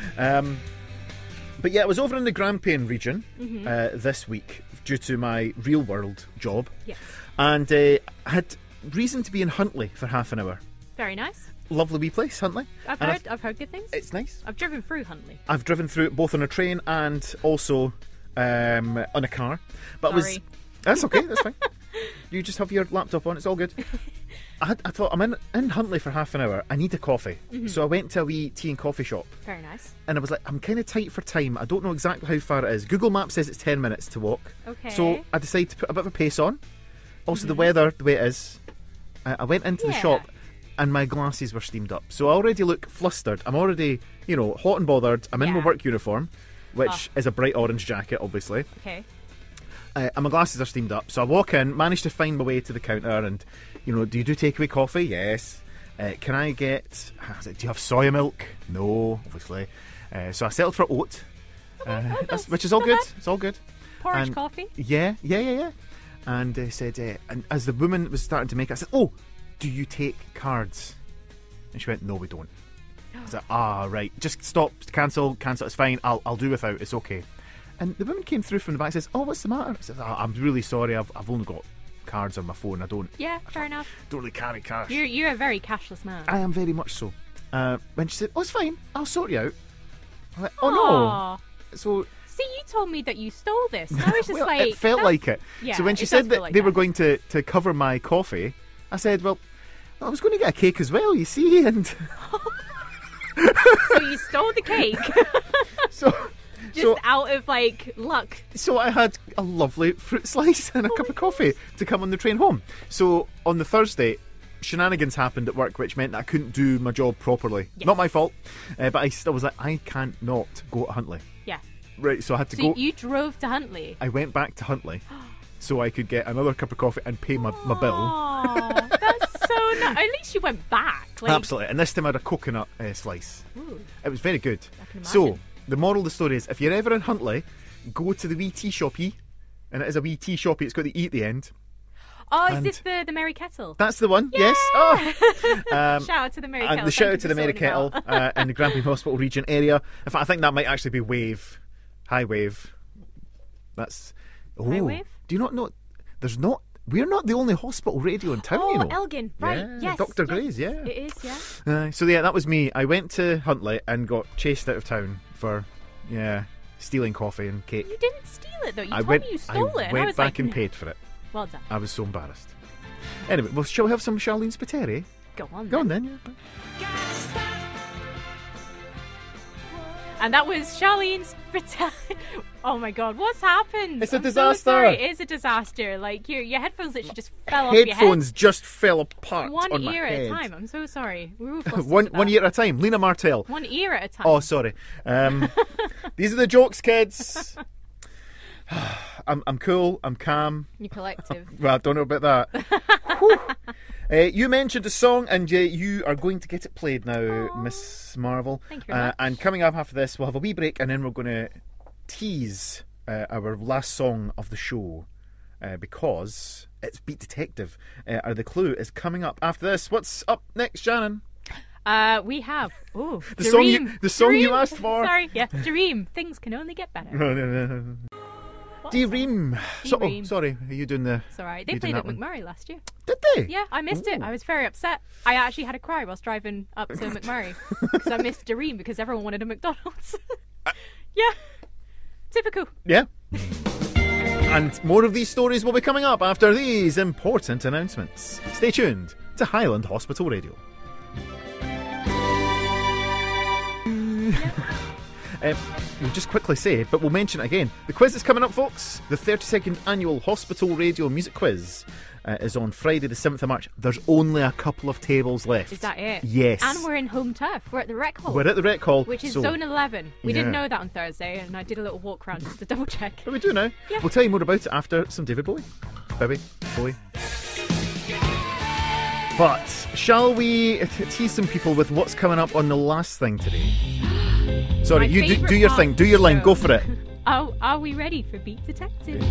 But yeah, I was over in the Grampian region this week due to my real world job. Yes. And had reason to be in Huntly for half an hour. Very nice. Lovely wee place, Huntly. I've heard good things. It's nice. I've driven through Huntly. I've driven through it both on a train and also on a car. But Sorry. That's okay, that's fine. You just have your laptop on, it's all good. I thought, I'm in Huntly for half an hour, I need a coffee. So I went to a wee tea and coffee shop. Very nice. And I was like, I'm kind of tight for time. I don't know exactly how far it is. Google Maps says it's 10 minutes to walk. Okay. So I decided to put a bit of a pace on. Also, the weather, the way it is. I went into the shop and my glasses were steamed up. So I already look flustered. I'm already, hot and bothered. I'm in my work uniform, which is a bright orange jacket, obviously. Okay. And my glasses are steamed up. So I walk in, manage to find my way to the counter and, do you do takeaway coffee? Yes. Can I get, do you have soya milk? No, obviously. So I settled for oat, which is all good. It's all good. Porridge coffee? Yeah. And they said, and as the woman was starting to make it, I said, oh, do you take cards? And she went, no, we don't. I was like, right, just stop, cancel, it's fine, I'll do without, it's okay. And the woman came through from the back and says, oh, what's the matter? I said, I'm really sorry, I've only got cards on my phone, I don't Fair enough. Don't really carry cash. You're a very cashless man. I am very much so. When she said, oh, it's fine, I'll sort you out. I'm like, oh no. So see, you told me that you stole this. I was just it felt like it. Yeah, so when she said that they were going to cover my coffee, I said, well, I was going to get a cake as well, you see, and so you stole the cake. Out of luck. So I had a lovely fruit slice and a cup of coffee to come on the train home. So on the Thursday, shenanigans happened at work, which meant that I couldn't do my job properly. Yes. Not my fault, but I still was like, I can't not go to Huntly. Yeah. Right, so I had to go. So you drove to Huntly? I went back to Huntly so I could get another cup of coffee and pay my bill. That's so nice. At least you went back. Absolutely. And this time I had a coconut slice. Ooh. It was very good. I can imagine. So, the moral of the story is, if you're ever in Huntly, go to the wee tea shoppy. And it is a wee tea shoppy, it's got the E at the end. Oh, is And this the Merry Kettle? That's the one. Yes. Oh. Shout out to the Merry Kettle. And the shout Thank out to you the for Merry sorting Kettle it out. in the Grampian Hospital region area. In fact, I think that might actually be Wave. High Wave. That's. Oh, High Wave? Do you not know? We're not the only hospital radio in town, Oh, you know. Elgin, right? Yeah, Yes, Dr. yes, Gray's, yeah. It is, yeah. So yeah, that was me. I went to Huntly and got chased out of town for stealing coffee and cake. You didn't steal it though. You I told went, me you stole it. I And went I was back like, and "No." paid for it. Well done. I was so embarrassed. Anyway, well, shall we have some Charlene Spiteri? Go on. Go on then. then, yeah. And that was Charlene's. Oh my god, what's happened? It's a I'm disaster. So sorry. It is a disaster. Like your headphones literally just fell off your head. Headphones just fell apart One on my ear head. at a time. I'm so sorry. We were flustered one with that. one ear at a time. Lena Martell. One ear at a time. Oh, sorry. These are the jokes, kids. I'm cool. I'm calm. You collective. Well, I don't know about that. Whew. You mentioned a song, and you are going to get it played now, Miss Marvel. Thank you very much. And coming up after this, we'll have a wee break, and then we're going to tease our last song of the show because it's Beat Detective. The clue is coming up after this. What's up next, Shannon? We have The song you asked for. Sorry, yeah, Dream. Things can only get better. What D-Ream. D-Ream. Sorry, are you doing the... It's alright. They you doing played at that one? McMurray last year. Did they? Yeah, I missed it. Ooh. I was very upset. I actually had a cry whilst driving up to McMurray because I missed Dream because everyone wanted a McDonald's. Yeah, typical. Yeah. And more of these stories will be coming up after these important announcements. Stay tuned to Highland Hospital Radio. We'll just quickly say, but we'll mention it again. The quiz is coming up, folks. The 32nd Annual Hospital Radio Music Quiz is on Friday the 7th of March. There's only a couple of tables left. Is that it? Yes. And we're in home turf. We're at the Rec Hall. We're at the Rec Hall. Which is so- Zone 11. We didn't Yeah. know that on Thursday, and I did a little walk around just to double check. But we do now. Yeah. We'll tell you more about it after some David Bowie. Bowie. But shall we tease some people with what's coming up on the last thing today? Sorry, My you do favourite your part thing. of Do the your line. show. Go for it. Oh, are we ready for Beat Detective?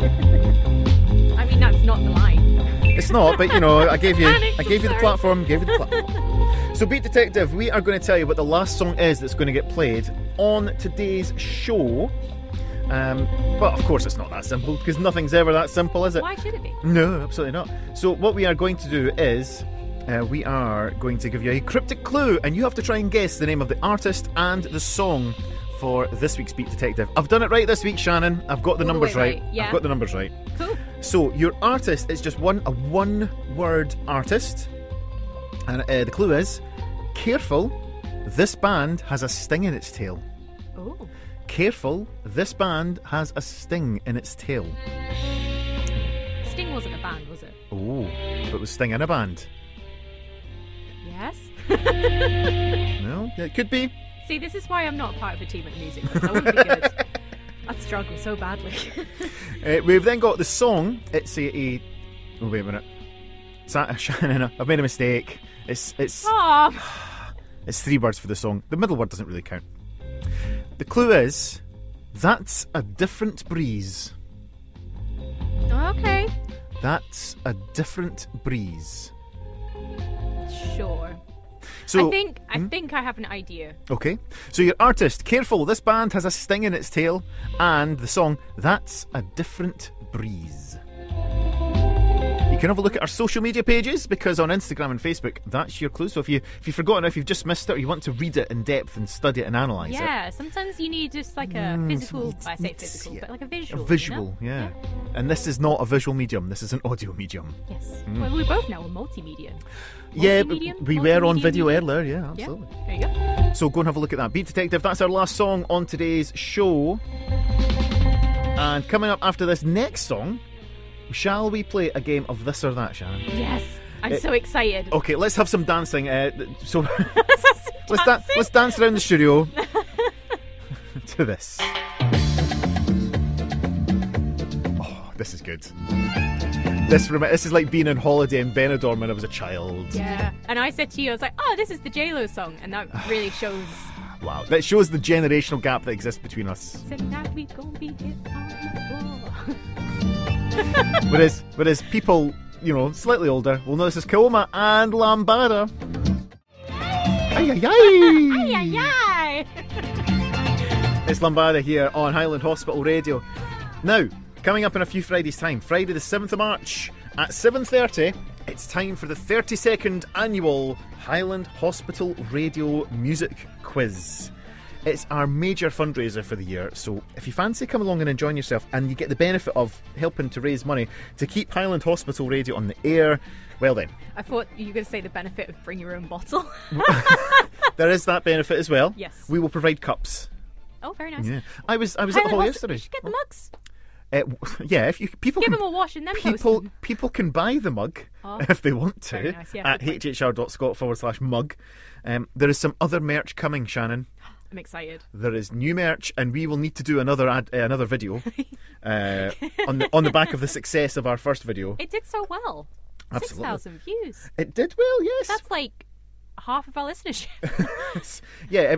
I mean, that's not the line. It's not, but you know, I gave you Panic, the sorry. platform. So, Beat Detective, we are going to tell you what the last song is that's going to get played on today's show. But of course, it's not that simple because nothing's ever that simple, is it? Why should it be? No, absolutely not. So what we are going to do is we are going to give you a cryptic clue, and you have to try and guess the name of the artist and the song for this week's Beat Detective. I've done it right this week, Shannon. I've got the All the numbers way right. right, yeah. I've got the numbers right. Cool. So your artist is just a one-word artist, and the clue is: careful, this band has a sting in its tail. Oh. Careful, this band has a sting in its tail. Sting wasn't a band, was it? Oh, but was Sting in a band? Yes. No, it could be. See, this is why I'm not part of a team at the music quiz. I wouldn't be good. I'd struggle so badly. We've then got the song. It's a oh, wait a minute. Shannon, I've made a mistake. It's Aw. it's 3 words for the song. The middle word doesn't really count. The clue is that's a different breeze. Okay. That's a different breeze. Sure. So I think I have an idea. okay. So your artist, careful, this band has a sting in its tail, and the song that's a different breeze. You can have a look at our social media pages because on Instagram and Facebook, that's your clue. So if you've forgotten, if you've just missed it, or you want to read it in depth and study it and analyse it. Yeah, sometimes you need just like a physical, I say need to physical, see it. but like a A visual. visual, you know? yeah. And this is not a visual medium, this is an audio medium. Yes. Well, we both know we're multimedia. Yeah, but Multimedium? we were on Multimedia video medium? earlier, yeah, Yeah. absolutely. There you go. So go and have a look at that. Beat Detective, that's our last song on today's show. And coming up after this next song, shall we play a game of this or that, Shannon? Yes. I'm so excited. Okay, let's have some dancing. So let's Dancing? let's dance around the studio to this. Oh, this is good. This is like being on holiday in Benidorm when I was a child. Yeah. And I said to you, I was like, oh, this is the J-Lo song. And that really shows. Wow, that shows the generational gap that exists between us. Tonight we gonna be hit on the floor. Whereas people slightly older will know this is Kaoma and Lambada. Ay, ay, ay. Ay, ay, ay. It's Lambada here on Highland Hospital Radio. Now, coming up in a few Fridays' time, Friday the 7th of March at 7:30, it's time for the 32nd annual Highland Hospital Radio Music Quiz. It's our major fundraiser for the year, so if you fancy coming along and enjoying yourself, and you get the benefit of helping to raise money to keep Highland Hospital Radio on the air, well then. I thought you were going to say the benefit of bring your own bottle. There is that benefit as well. Yes. We will provide cups. Oh, very nice. Yeah. I was at the Highland hall Hospital, yesterday. you should get the mugs. Yeah, if you people Give can, them a wash and then post them. people can buy the mug Oh, if they want to very nice, yeah, at good point. hhr.scot/mug. There is some other merch coming, Shannon. I'm excited. There is new merch, and we will need to do another video on the back of the success of our first video. It did so well. Absolutely. 6,000 views. It did well, yes. That's like half of our listenership. Yeah.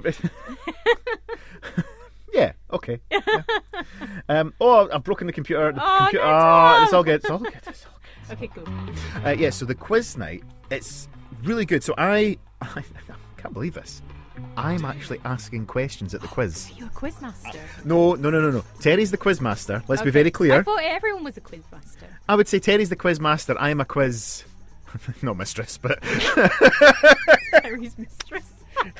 Yeah. Okay. Yeah. I've broken the computer. Oh, no, Oh, it's Tom! all good. It's all good. It's all good. Okay, cool. Yeah, so the quiz night, it's really good. So I can't believe this. I'm actually asking questions at the quiz. You're a quiz master. No. Terry's the quiz master. Let's be Okay. very I clear. thought everyone was a quiz master. I would say Terry's the quiz master. I'm a quiz... not mistress, but... Terry's mistress.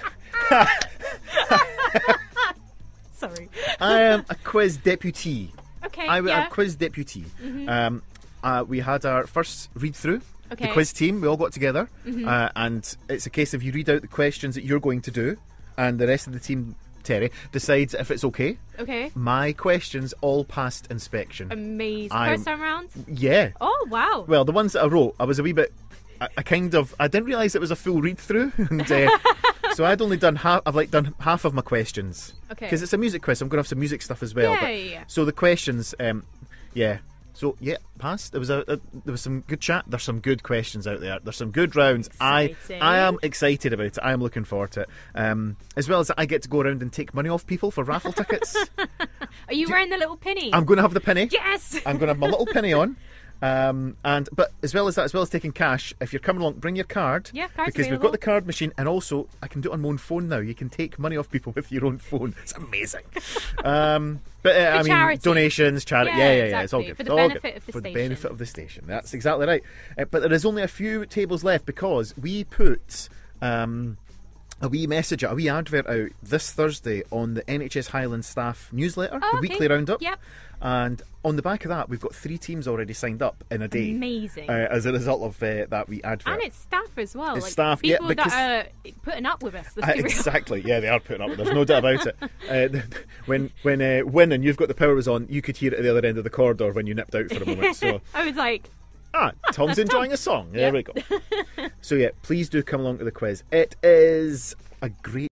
Sorry. I am a quiz deputy. Okay, I'm yeah. a quiz deputy. We had our first read-through. Okay. The quiz team, we all got together, and it's a case of you read out the questions that you're going to do, and the rest of the team, Terry, decides if it's okay. Okay. My questions all passed inspection. Amazing. I'm- First time round? Yeah. Oh, wow. Well, the ones that I wrote, I was a wee bit... I didn't realise it was a full read-through, and so I'd only done half. I've done half of my questions. Okay. Because it's a music quiz, I'm going to have some music stuff as well. Yeah, but- yeah. So the questions, yeah. So yeah, passed. There was there was some good chat. There's some good questions out there. There's some good rounds. Exciting. I am excited about it. I am looking forward to it. As well as I get to go around and take money off people for raffle tickets. Are you wearing the little penny? I'm going to have the penny. Yes! I'm going to have my little penny on. But as well as that, as well as taking cash, if you're coming along, bring your card. Yeah, card's because we've available. got the card machine, and also I can do it on my own phone now. You can take money off people with your own phone. It's amazing. But I mean, charity. donations, charity. Yeah, Yeah. It's all exactly. good. For It's the all benefit good. of the For the station. benefit of the station. That's exactly right. But there is only a few tables left because we put. A wee advert out this Thursday on the NHS Highland staff newsletter, Oh, the okay. weekly roundup. Yep. And on the back of that, we've got 3 teams already signed up in a day. Amazing. As a result of that wee advert. And it's staff as well. It's like staff, yeah, people because- that are putting up with us. Let's be real. Exactly, yeah, they are putting up with it. There's no doubt about it. When Win and You've Got the Power was on, you could hear it at the other end of the corridor when you nipped out for a moment. So, I was like, Tom's enjoying a song. There Yep. we go. So yeah, please do come along to the quiz. It is a great...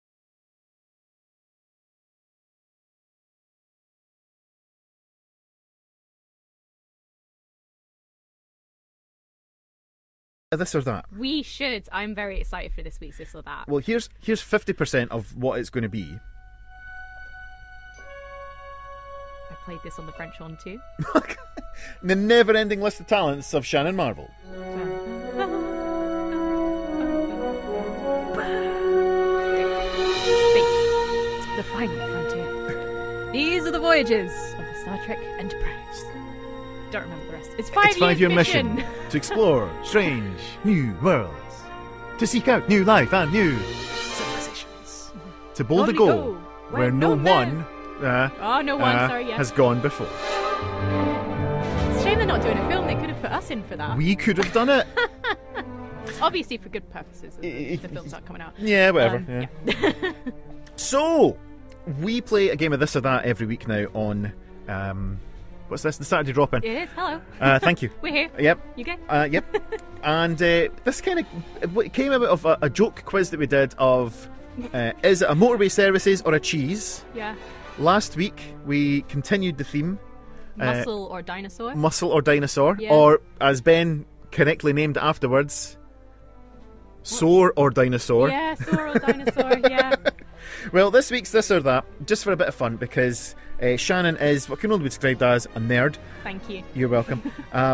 This or that. we should. I'm very excited for this week's This or That. Well, here's 50% of what it's going to be. I played this on the French one too. The never-ending list of talents of Shannon Marvel. Space. The final frontier. These are the voyages of the Star Trek Enterprise. Don't remember the rest. It's It's 5-year mission to explore strange new worlds, to seek out new life and new civilizations, to bold a Boldly goal go where no one has gone before. It's a shame they're not doing a film. They could have put us in for that. We could have done it. Obviously for good purposes. The film's not coming out. Yeah, whatever. Yeah. So, we play a game of this or that every week now on, what's this? The Saturday Drop-In. It is. Hello. Thank you. We're here. Yep. You good? Yep. And this kind of came out of a joke quiz that we did of, is it a motorway services or a cheese? Yeah. Last week, we continued the theme. Muscle or dinosaur? Muscle or dinosaur. Yeah. Or, as Ben correctly named it afterwards, sore or dinosaur. Yeah, sore or dinosaur. Yeah. Well, this week's This or That, just for a bit of fun, because Shannon is what can only be described as a nerd. Thank you. You're welcome.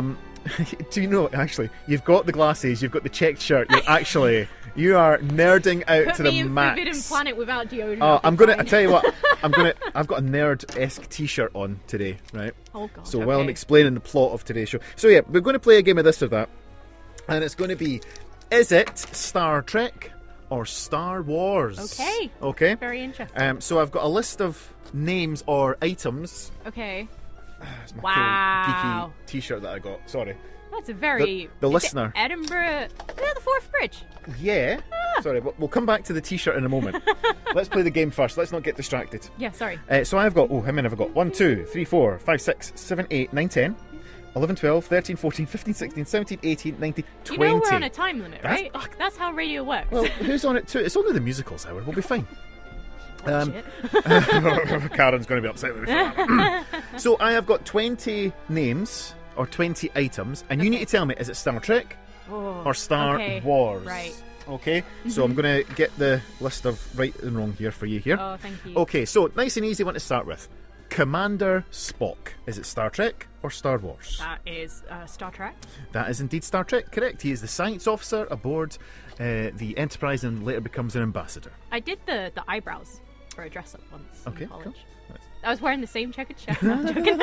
Do you know, actually, you've got the glasses, you've got the checked shirt, you are nerding out Put to me the in max. Forbidden Planet without deodorant. Oh, I'll be I fine. tell you what, I've got a nerd-esque t-shirt on today, right? Oh god. So okay. while I'm explaining the plot of today's show. So yeah, we're going to play a game of this or that. And it's going to be, is it Star Trek or Star Wars? Okay. Okay. Very interesting. So I've got a list of names or items. Okay. It's my Wow. cool geeky t-shirt that I got. Sorry. That's a very... The is it listener. Edinburgh... Yeah, the Forth Bridge. Yeah. Sorry, but we'll come back to the t-shirt in a moment. Let's play the game first. Let's not get distracted. Yeah, sorry. So I've got, how many have I got? 1, 2, 3, 4, 5, 6, 7, 8, 9, 10, 11, 12, 13, 14, 15, 16, 17, 18, 19, 20. You know we're on a time limit, right? That's how radio works. Well, who's on it too? It's only the musicals hour. We'll be fine. Shit. Karen's going to be upset with me for that. So I have got 20 names or 20 items, and you need to tell me, is it Star Trek or Star okay. Wars? Right. Okay, so I'm going to get the list of right and wrong here for you here. Oh, thank you. Okay, so nice and easy one to start with. Commander Spock. Is it Star Trek or Star Wars? That is Star Trek. That is indeed Star Trek, correct. He is the science officer aboard the Enterprise and later becomes an ambassador. I did the eyebrows for a dress up once Okay, in college. cool. Nice. I was wearing the same checkered shirt. No, I'm joking.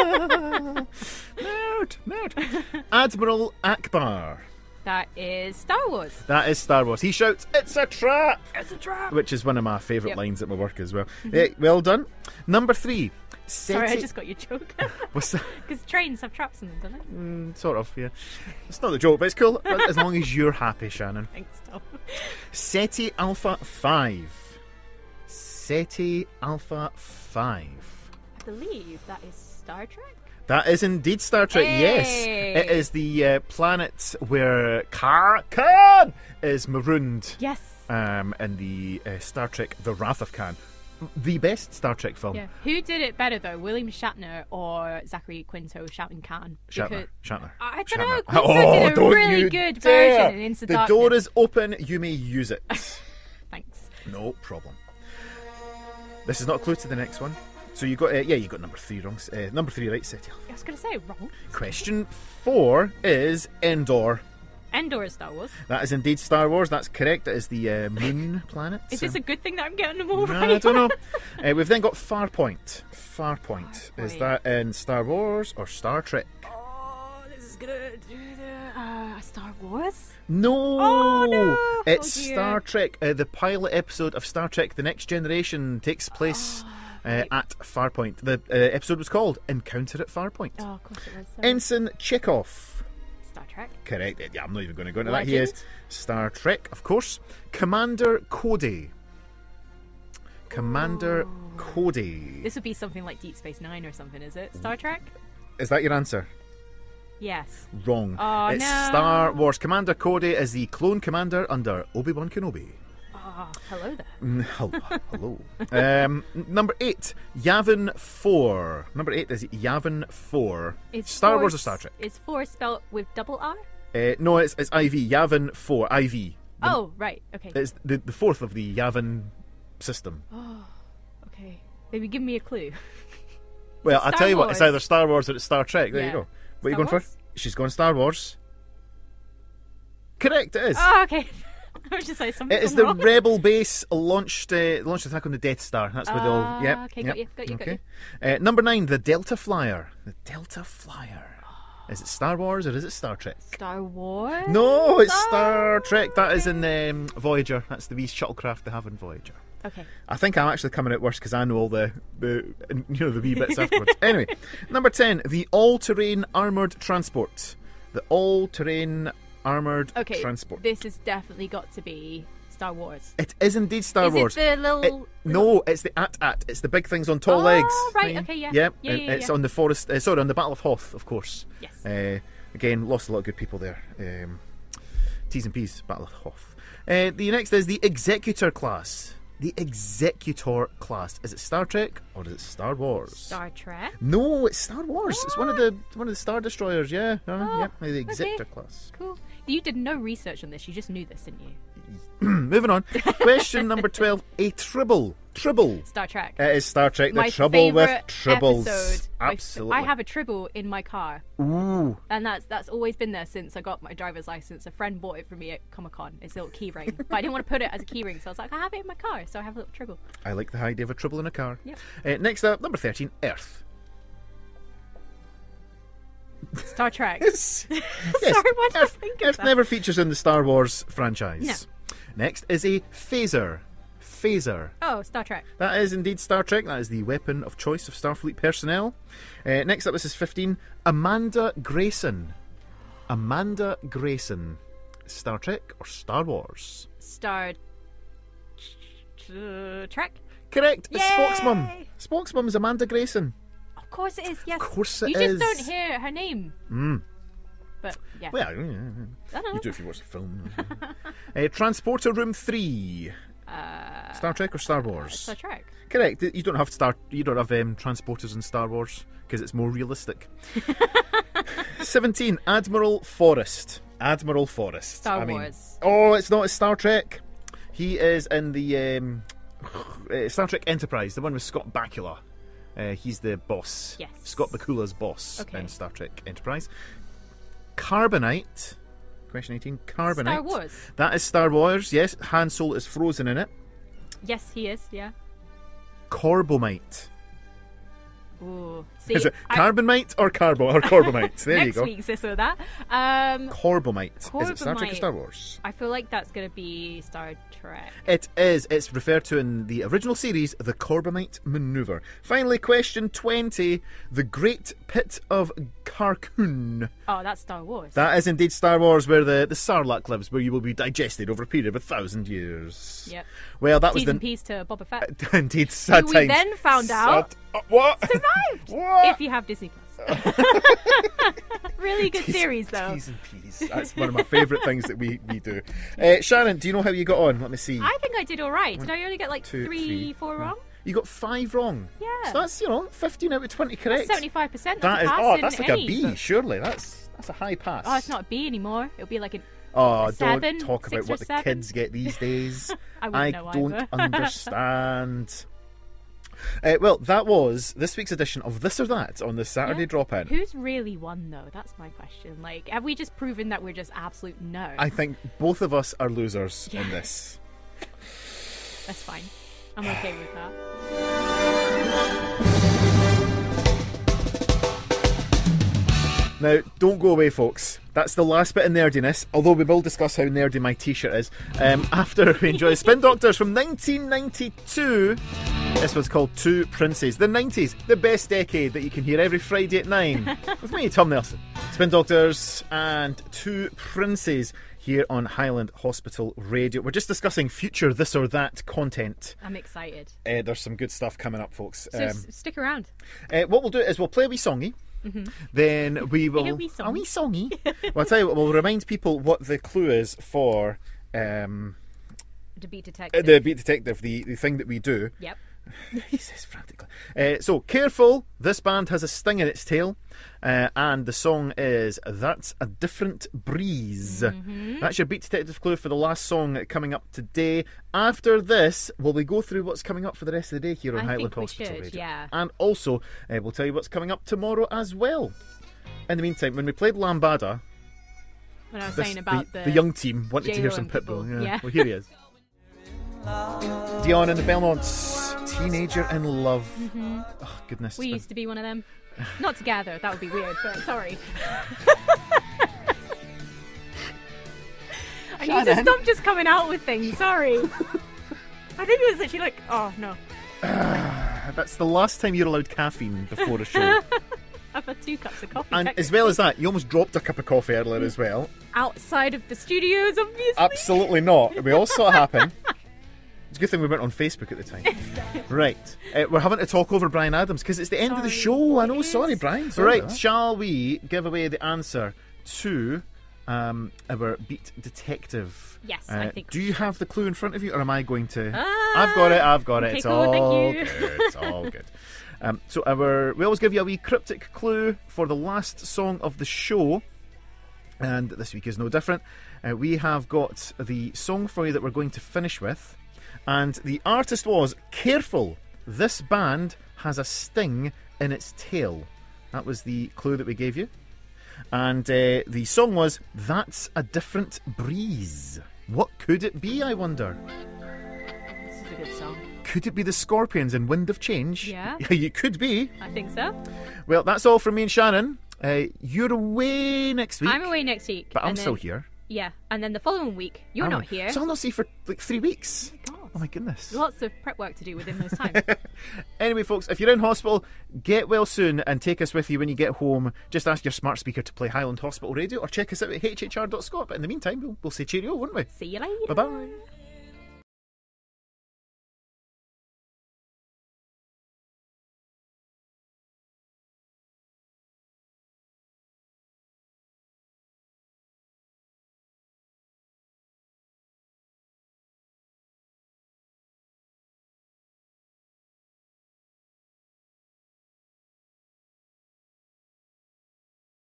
Nerd. Admiral Akbar. That is Star Wars. That is Star Wars. He shouts, "It's a trap!" It's a trap. Which is one of my favourite Yep. lines at my work as well. Yeah, well done. Number 3. Sorry, I just got your joke. What's that? Because trains have traps in them, don't they? Sort of, yeah. It's not the joke, but it's cool. As long as you're happy, Shannon. Thanks, Tom. SETI Alpha 5. SETI Alpha 5. I believe that is Star Trek. That is indeed Star Trek, yes. Hey! It is the planet where Khan is marooned Yes. in the Star Trek The Wrath of Khan. The best Star Trek film. Yeah. Who did it better though, William Shatner or Zachary Quinto shouting Khan? Shatner. I don't know. Shatner. Quinto did a don't really you good dare. version in Into The Darkness. door is open, you may use it. Thanks. No problem. This is not a clue to the next one. So you got, you got number 3 wrong. Number 3 right, SETI Alpha. I was going to say wrong. Question 4 is Endor. Endor is Star Wars. That is indeed Star Wars. That's correct. That is the moon planet. Is this a good thing that I'm getting them all right? I don't know. We've then got Farpoint. Farpoint. Is Farpoint. that in Star Wars or Star Trek? Oh, this is gonna do the Star Wars. No, Oh, no. It's Oh, dear. Star Trek. The pilot episode of Star Trek: The Next Generation takes place right. at Farpoint. The episode was called "Encounter at Farpoint." Oh, of course it was. Ensign Chekhov. Star Trek. Correct. Yeah, I'm not even going to go into that. He is Legend. Star Trek, of course. Commander Cody. Commander Cody. This would be something like Deep Space Nine or something, is it? Star Trek? Is that your answer? Yes. Wrong. Oh, It's no. Star Wars. Commander Cody is the clone commander under Obi-Wan Kenobi. Oh, hello there. Hello. Number 8, Yavin 4. Number 8 is Yavin 4. Is Star four Wars or Star Trek? Is 4 spelled with double R? No, it's IV. Yavin 4. IV. Oh, right. Okay. It's the fourth of the Yavin system. Okay. Maybe give me a clue. Well, Star I'll tell you what, it's Wars. either Star Wars or it's Star Trek. There Yeah. you go. What are you Star going Wars? for? She's going Star Wars. Correct, it is. Oh, okay. I was just like something. It is the Rebel base launched attack on the Death Star. That's where they'll. Yep. okay, yep. got you. Okay. Number 9, the Delta Flyer. The Delta Flyer. Is it Star Wars or is it Star Trek? Star Wars? No, it's Star Trek. That is in Voyager. That's the wee shuttlecraft they have in Voyager. Okay. I think I'm actually coming out worse because I know all the wee bits afterwards. Anyway, number 10, the all-terrain armoured transport. The all-terrain armoured Okay. transport. This has definitely got to be Star Wars. It is indeed Star Is Wars. it the little? No, it's the AT-AT. It's the big things on tall Oh, legs. right, okay, yeah. Yep, Yeah, yeah, it's yeah. on the forest. On the Battle of Hoth, of course. Yes. Again, lost a lot of good people there. T's and P's, Battle of Hoth. The next is the Executor class. The Executor class. Is it Star Trek or is it Star Wars? Star Trek. No, it's Star Wars. It's one of the Star Destroyers. Yeah, Oh, yeah, the Executor okay. class. Cool. You did no research on this. You just knew this, didn't you? Moving on. Question number 12. A Tribble. Tribble. Star Trek. It is Star Trek. The My Trouble with favourite Tribbles. episode. Absolutely. I have a Tribble in my car. Ooh. And that's always been there since I got my driver's license. A friend bought it for me at Comic-Con. It's a little key ring. But I didn't want to put it as a key ring, so I was like, I have it in my car, so I have a little Tribble. I like the idea of a Tribble in a car. Yep. Next up, number 13, Earth. Star Trek. Yes. Sorry, why did I think of Earth that? never features in the Star Wars franchise. Next is a phaser. Phaser. Oh, Star Trek. That is indeed Star Trek. That is the weapon of choice of Starfleet personnel. Next up, this is 15, Amanda Grayson. Amanda Grayson. Star Trek or Star Wars? Star Trek? Correct. It's Spock's Yay! mum. Spock's mum is Amanda Grayson. Of course it is, yes. Of course it you is. just don't hear her name. But, yeah. Well, I don't know. you do if you watch the film. Transporter Room 3. Star Trek or Star Wars? Star Trek. Correct. You don't have transporters in Star Wars because it's more realistic. 17, Admiral Forrest. Admiral Forrest. Star Wars. Oh, it's not a Star Trek. He is in the Star Trek Enterprise, the one with Scott Bakula. He's the boss. Yes. Scott Bakula's boss Okay. in Star Trek Enterprise. Carbonite. Question 18. Carbonite. Star Wars. That is Star Wars, yes. Han Solo is frozen in it. Yes, he is, yeah. Corbomite. Ooh. See, Is it carbonite or corbomite? There you next go. week's this or that. Corbomite. Is it Star Trek or Corbomite. Star Wars? I feel like that's going to be Star Trek. It is. It's referred to in the original series, the Corbomite Maneuver. Finally, question 20. The Great Pit of Carkoon. Oh, that's Star Wars. That is indeed Star Wars, where the Sarlacc lives, where you will be digested over a period of 1,000 years. Yep. Well, that was T's the... and P's to Boba Fett. indeed, sad Who we times. then found out What? survived. What? If you have Disney Plus. Really good series, though. T's and P's. That's one of my favourite things that we do. Sharon, do you know how you got on? Let me see. I think I did all right. Did I only get like 2, 3, 4 wrong? You got 5 wrong. Yeah. So that's, 15 out of 20 correct. 75%. That's That a is, pass in that's like any, a B, but- surely. That's a high pass. Oh, it's not a B anymore. It'll be like a Oh, a 7, don't talk 6 about or what the 7. kids get these days. I wouldn't know don't either. understand. Well, that was this week's edition of This or That on the Saturday Yeah. Drop-In. Who's really won, though? That's my question. Like, have we just proven that we're just absolute nerds? I think both of us are losers in this. That's fine. I'm okay with that. Now, don't go away, folks. That's the last bit of nerdiness, although we will discuss how nerdy my t-shirt is. After we enjoy Spin Doctors from 1992. This was called Two Princes. The 90s, the best decade that you can hear every Friday at 9. With me, Tom Nelson. Spin Doctors and Two Princes here on Highland Hospital Radio. We're just discussing future This or That content. I'm excited. There's some good stuff coming up, folks. So stick around. What we'll do is we'll play a wee songy. Then we will... A wee songy. A wee songy. Well, I'll tell you what, we'll remind people what the clue is for The Beat Detective. the Beat Detective, the thing that we do. Yep. He says frantically. So, careful, this band has a sting in its tail, and the song is That's a Different Breeze. That's your Beat Detective clue for the last song coming up today. After this, will we go through what's coming up for the rest of the day here on I Highland think we Hospital should, Radio? yeah. And also, we'll tell you what's coming up tomorrow as well. In the meantime, when we played Lambada, When I was saying about the young team wanted to hear J-Lo some and people, Pitbull. yeah. Well, here he is. Dion and the Belmonts, Teenager in Love. Oh, goodness. We used to be one of them. Not together, that would be weird, but sorry. I need to stop just coming out with things, sorry. I think it was literally like, oh no. That's the last time you're allowed caffeine before a show. I've had 2 cups of coffee. And as well as that, you almost dropped a cup of coffee earlier as well. outside of the studios, obviously. Absolutely not. We all saw it happen. It's a good thing we weren't on Facebook at the time. Right. We're having to talk over Brian Adams because it's the end of the show. I know. Sorry, Brian. Sorry. Right. Shall we give away the answer to our Beat Detective? Yes, I think Do we you should. have the clue in front of you, or am I going to? I've got it. Okay, It's cool, all thank you. good. It's all good. So we always give you a wee cryptic clue for the last song of the show, and this week is no different. We have got the song for you that we're going to finish with, And the artist was Careful. This band has a sting in its tail. That was the clue that we gave you. And the song was That's a Different Breeze. What could it be, I wonder? This is a good song. Could it be the Scorpions in Wind of Change? Yeah. You could be. I think so. Well, that's all from me and Shannon. You're away next week. I'm away next week. But I'm and then- still here. Yeah, and then the following week, you're not here. So I'll not see you for like 3 weeks. Oh my God. Oh my goodness. Lots of prep work to do within those times. Anyway, folks, if you're in hospital, get well soon and take us with you when you get home. Just ask your smart speaker to play Highland Hospital Radio or check us out at hhr.scot. But in the meantime, we'll say cheerio, won't we? See you later. Bye-bye.